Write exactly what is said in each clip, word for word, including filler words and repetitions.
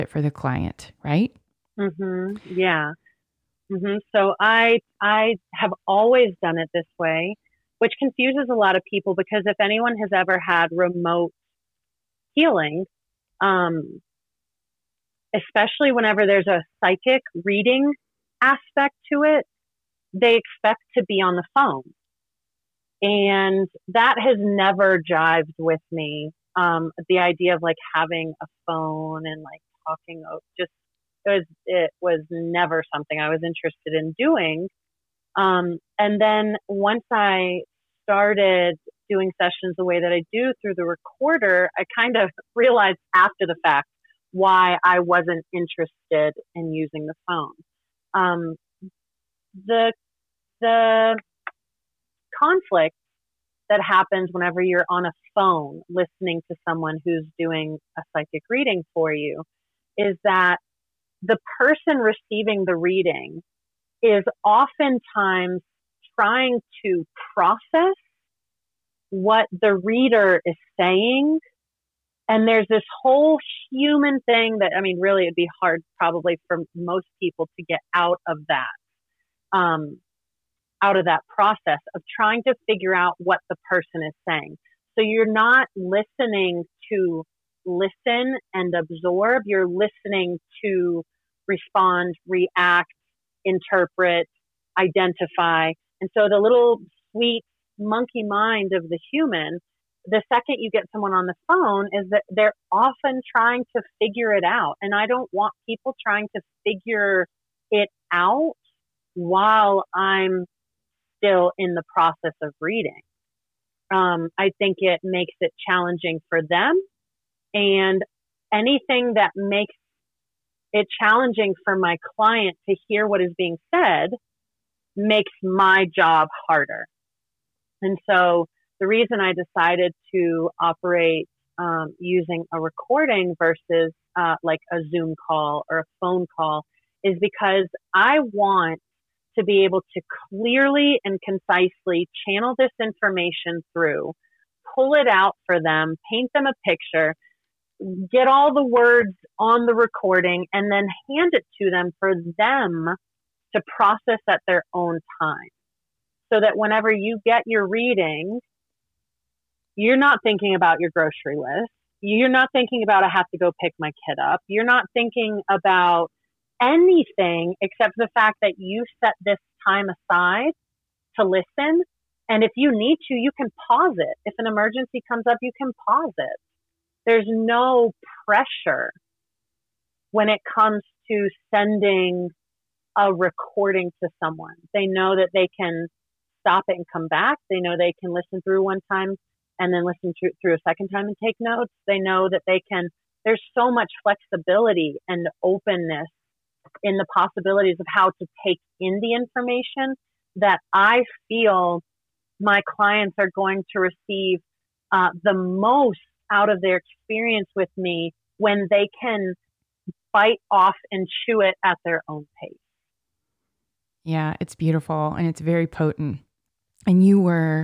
it for the client, right? Mhm. Yeah. Mhm. So I I have always done it this way, which confuses a lot of people because if anyone has ever had remote healing, um, especially whenever there's a psychic reading aspect to it, they expect to be on the phone. And that has never jived with me. Um, the idea of like having a phone and like talking, just it was it was never something I was interested in doing. Um, and then once I started doing sessions the way that I do through the recorder, I kind of realized after the fact why I wasn't interested in using the phone. Um, the the conflict that happens whenever you're on a phone listening to someone who's doing a psychic reading for you is that the person receiving the reading is oftentimes trying to process what the reader is saying. And there's this whole human thing that, I mean, really, it'd be hard probably for most people to get out of that. Um, out of that process of trying to figure out what the person is saying. So you're not listening to listen and absorb, you're listening to respond, react, interpret, identify. And so the little sweet monkey mind of the human, the second you get someone on the phone is that they're often trying to figure it out. And I don't want people trying to figure it out while I'm still in the process of reading. Um, I think it makes it challenging for them, and anything that makes it challenging for my client to hear what is being said makes my job harder. And so the reason I decided to operate um, using a recording versus uh, like a Zoom call or a phone call is because I want to be able to clearly and concisely channel this information through, pull it out for them, paint them a picture, get all the words on the recording, and then hand it to them for them to process at their own time. So that whenever you get your reading, you're not thinking about your grocery list. You're not thinking about, I have to go pick my kid up. You're not thinking about anything except the fact that you set this time aside to listen. And if you need to, you can pause it. If an emergency comes up, you can pause it. There's no pressure when it comes to sending a recording to someone. They know that they can stop it and come back. They know they can listen through one time and then listen through, through a second time and take notes. They know that they can, there's so much flexibility and openness in the possibilities of how to take in the information that I feel my clients are going to receive uh, the most out of their experience with me when they can bite off and chew it at their own pace. Yeah, it's beautiful and it's very potent. And you were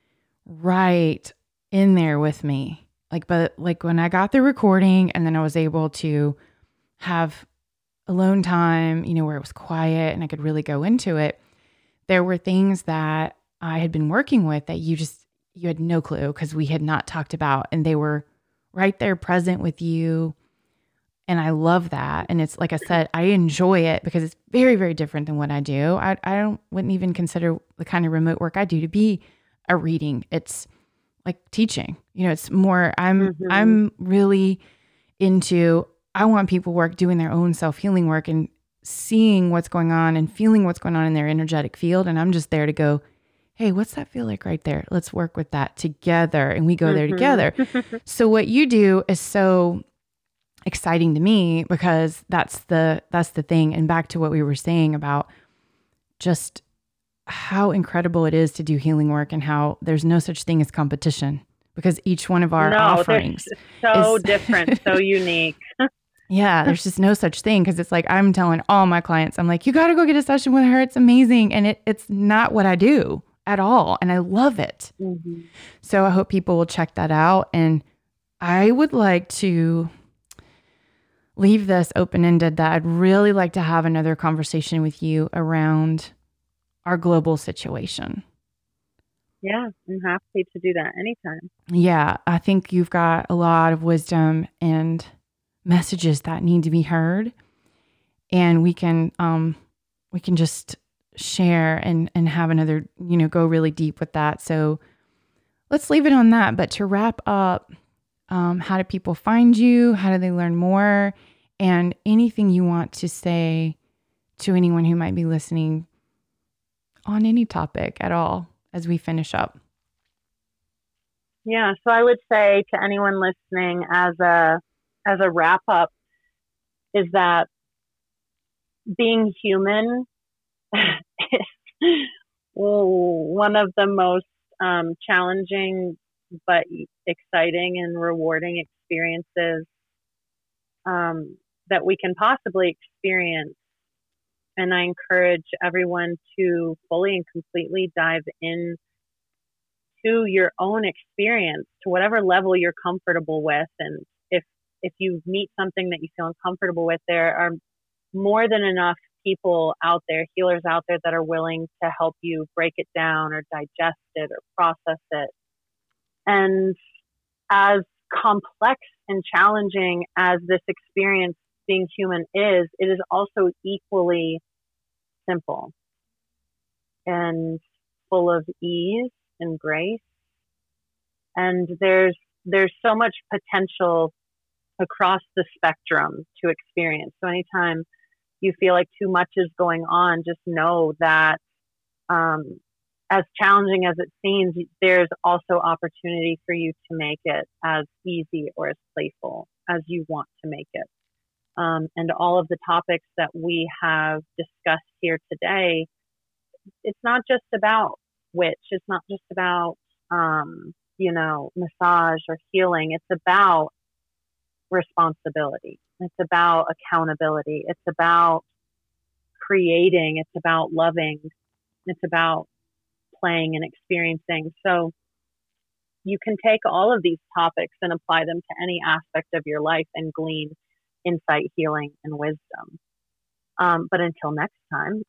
right in there with me. Like, but like when I got the recording and then I was able to have alone time, you know, where it was quiet and I could really go into it, there were things that I had been working with that you just, you had no clue because we had not talked about, and they were right there present with you. And I love that. And it's like I said, I enjoy it because it's very, very different than what I do. I, I don't, wouldn't even consider the kind of remote work I do to be a reading. It's like teaching, you know, it's more, I'm, mm-hmm. I'm really into, I want people work doing their own self-healing work and seeing what's going on and feeling what's going on in their energetic field. And I'm just there to go, hey, what's that feel like right there? Let's work with that together. And we go mm-hmm. there together. So what you do is so exciting to me because that's the, that's the thing. And back to what we were saying about just how incredible it is to do healing work and how there's no such thing as competition because each one of our no, offerings is so is different, so unique. Yeah, there's just no such thing because it's like I'm telling all my clients, I'm like, you got to go get a session with her. It's amazing. And it, it's not what I do at all. And I love it. Mm-hmm. So I hope people will check that out. And I would like to, leave this open-ended that I'd really like to have another conversation with you around our global situation. Yeah, I'm happy to do that anytime. Yeah, I think you've got a lot of wisdom and messages that need to be heard, and we can um we can just share and and have another, you know, go really deep with that. So let's leave it on that. But to wrap up, um, how do people find you? How do they learn more? And anything you want to say to anyone who might be listening on any topic at all as we finish up. Yeah, so I would say to anyone listening as a as a wrap up is that being human is one of the most um, challenging but exciting and rewarding experiences um, that we can possibly experience. And I encourage everyone to fully and completely dive in to your own experience, to whatever level you're comfortable with. And if if you meet something that you feel uncomfortable with, there are more than enough people out there, healers out there, that are willing to help you break it down or digest it or process it. And as complex and challenging as this experience being human is, it is also equally simple and full of ease and grace. And there's there's so much potential across the spectrum to experience. So anytime you feel like too much is going on, just know that um, as challenging as it seems, there's also opportunity for you to make it as easy or as playful as you want to make it. Um, and all of the topics that we have discussed here today, it's not just about witch. It's not just about, um, you know, massage or healing. It's about responsibility. It's about accountability. It's about creating. It's about loving. It's about playing and experiencing. So you can take all of these topics and apply them to any aspect of your life and glean insight, healing, and wisdom. Um, but until next time,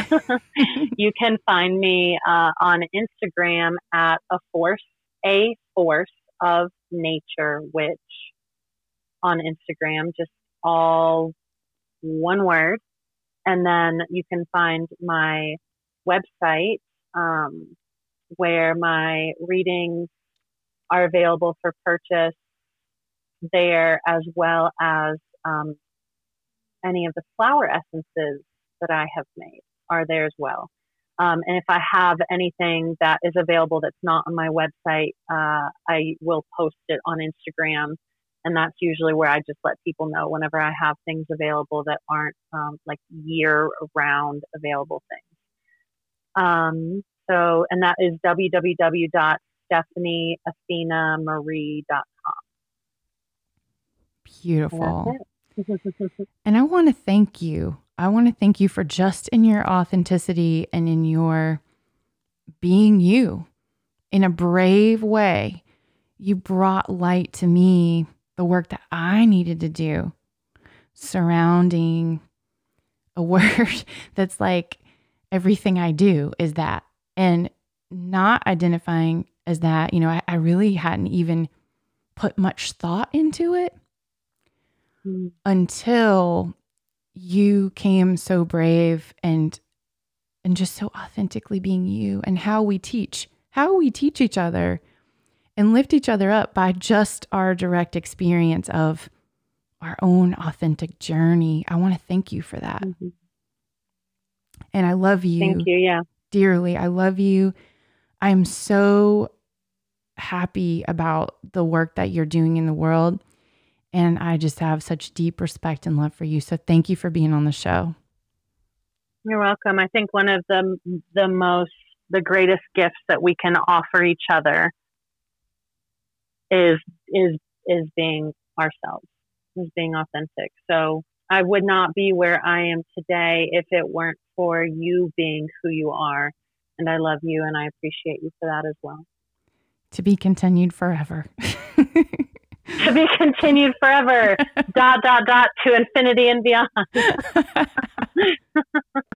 you can find me uh, on Instagram at a force, a force of nature, which on Instagram, just all one word. And then you can find my website um, where my readings are available for purchase there, as well as um, any of the flower essences that I have made are there as well. Um, and if I have anything that is available that's not on my website, uh, I will post it on Instagram. And that's usually where I just let people know whenever I have things available that aren't um, like year-round available things. Um, so, and that is w w w dot stephanie athena marie dot com. Beautiful. And I want to thank you. I want to thank you for just in your authenticity and in your being you in a brave way. You brought light to me, the work that I needed to do surrounding a word that's like everything I do is that, and not identifying as that. You know, I, I really hadn't even put much thought into it mm. until you came so brave and and just so authentically being you, and how we teach, how we teach each other and lift each other up by just our direct experience of our own authentic journey. I want to thank you for that. Mm-hmm. And I love you. Thank you. Yeah. Dearly. I love you. I'm so happy about the work that you're doing in the world. And I just have such deep respect and love for you. So thank you for being on the show. You're welcome. I think one of the the most, the greatest gifts that we can offer each other is is is being ourselves, is being authentic. So I would not be where I am today if it weren't for you being who you are. And I love you, and I appreciate you for that as well. To be continued forever. to be continued forever, dot, dot, dot, to infinity and beyond.